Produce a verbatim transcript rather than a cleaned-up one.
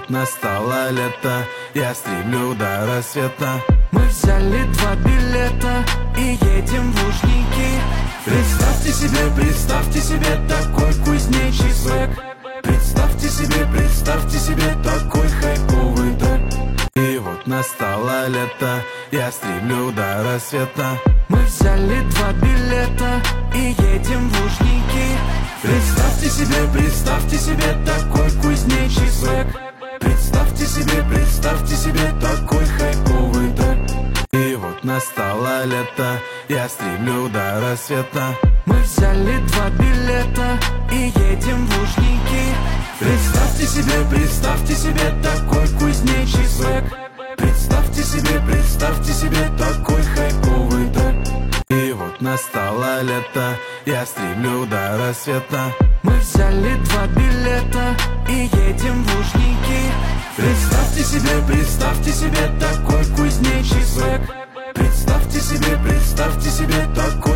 настало лето, я стремлю до рассвета. Мы взяли два билета и едем в Лужники. Представьте себе, представьте себе такой кузнечий свек. Представьте себе, представьте себе такой хайповый трек. И вот настало лето, я стремлю до рассвета. Мы взяли два билета и едем в Лужники. Представьте себе, представьте себе такой кузнечий свек. Представьте себе, представьте себе такой хайповый трек. И вот настало лето, я стремлю до рассвета. Мы взяли два билета и едем в Лужники. Представьте себе, представьте себе такой кузнечий свек. Представьте себе, представьте себе такой хайповый трек. И вот настало лето, я стремлю до рассвета. Мы взяли два билета и едем в Лужники. Представьте себе, представьте себе такой кузнечий свек. Представьте себе, представьте себе такой